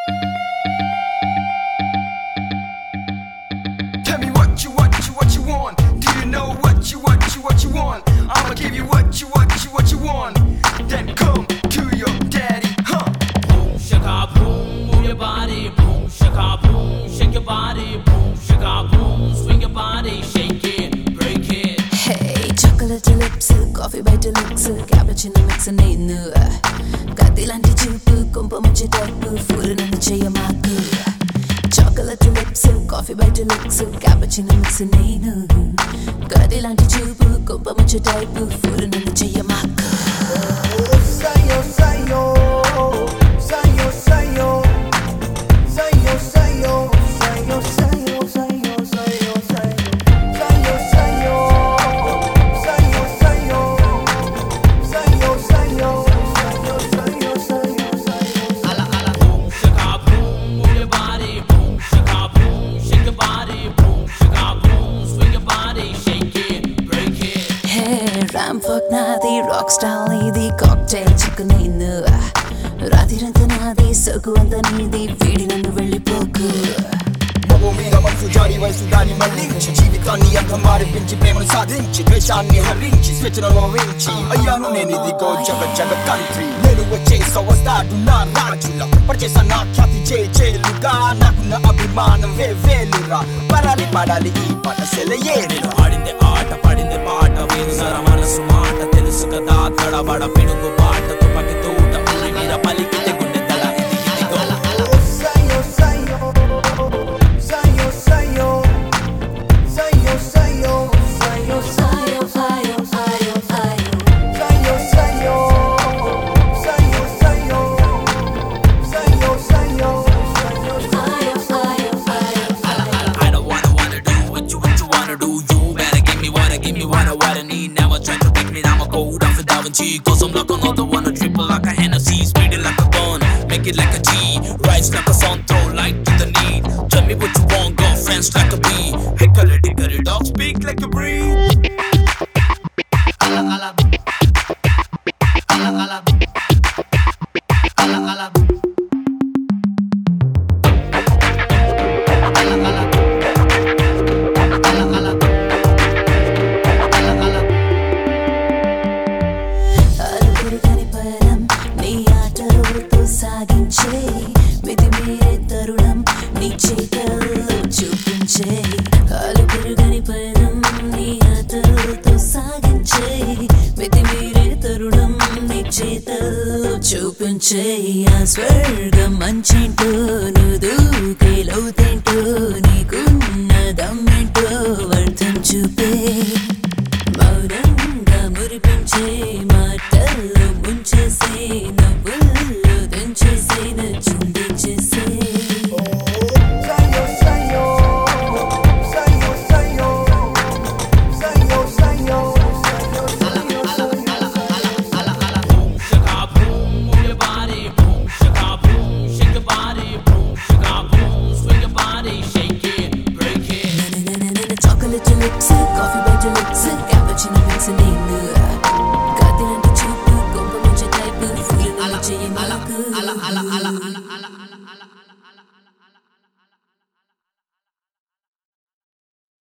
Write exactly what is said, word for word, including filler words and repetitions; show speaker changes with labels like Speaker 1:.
Speaker 1: Tell me what you, what you, what you want. Do you know what you, what you, what you want? I'ma give you what you, what you, what you want. Then come to your daddy, huh?
Speaker 2: Boom, shaka, boom, move your body. Boom, shaka, boom, shake your body. Boom, shaka, boom, swing your body. Shake it, break it.
Speaker 3: Hey, chocolate lips, coffee bite lips, cappuccino mix nenu. Kadilanti chupu, కుంపముంచే type, ఫూరు నన్ను చేయమాకు. Chocolate lips, coffee bite lips, cappuccino mix nenu. Kadilanti chupu, కుంపముంచే type, ఫూరు నన్ను చేయమాకు.
Speaker 4: Sayo, sayo, sayo, sayo, sayo, sayo, sayo, sayo, sayo, sayo, sayo, sayo, sayo, sayo, sayo, sayo, sayo, sayo, sayo, sayo.
Speaker 2: Ala, ala, boom, shaka, boom, move your body. Boom, shaka, boom, shake your body. Boom, shaka, boom, swing your body. Shake it, break it.
Speaker 3: Hey, Ramfuck నాది, rock style నీది, cocktail చిక్కు నేను. రాత్రిరంతా నాది, సోకు అంతా నీది, వీడి నన్ను వెళ్ళిపోకు.
Speaker 5: మగో మీద మనసు జారి వయసు దాన్ని మళ్ళించి జీవితాన్ని అంత మారిపించి ప్రేమను సాధించి ద్వేషాన్ని హరించి స్వేచ్ఛలో వేయించి అయ్యాను నేను ఇదిగో జగ జగ కంట్రీ నేను వచ్చేసా వస్తాడు నా రాజుల పరిచేసా నా ఖ్యాతి జే జేలుగా నాకున్న అభిమానం వే వేలురా పడాలి పడాలి ఈ పాట సెలయేరురా
Speaker 2: ఆడిందే ఆట పడిందే పాట వేరు సర మనసు మాట తెలుసు కదా తడబడ పిడుగు పాట తుపకి తోట అల్లి మీద పలికితే గుండె దళ ఇది ఇదిగో
Speaker 4: Sayo, sayo, sayo, sayo, sayo, sayo, sayo, sayo,
Speaker 3: Ayo, ayo, ayo, ayo.
Speaker 4: sayo, sayo, sayo, sayo, sayo, sayo, sayo.
Speaker 3: Ayo, ayo, ayo, ayo.
Speaker 2: I don't wanna wanna do what you what you wanna do. You better give me what I give me what I what I need. Now I try to take me down, I'ma go down for Da Vinci. Cause I'm like another one, a triple like a Hennessy, speed it like a gun, make it like a G, rise like a sun, throw light to the need. Tell me what you want, girlfriends like a bee. Hickory dickory dog, speak like a breeze. Ala ala, ala ala, ala ala.
Speaker 3: అలుపెరుగని పయనం నీ ఆటలతో సాగించే మితిమీరే తరుణం నీ చేతల్లో చూపించే అలుపెరుగని పయనం నీ ఆటలతో సాగించే మితిమీరే తరుణం నీ చేతల్లో చూపించే ఆ స్వర్గం మంచేంటో నువ్వు దూకే లోతేంటో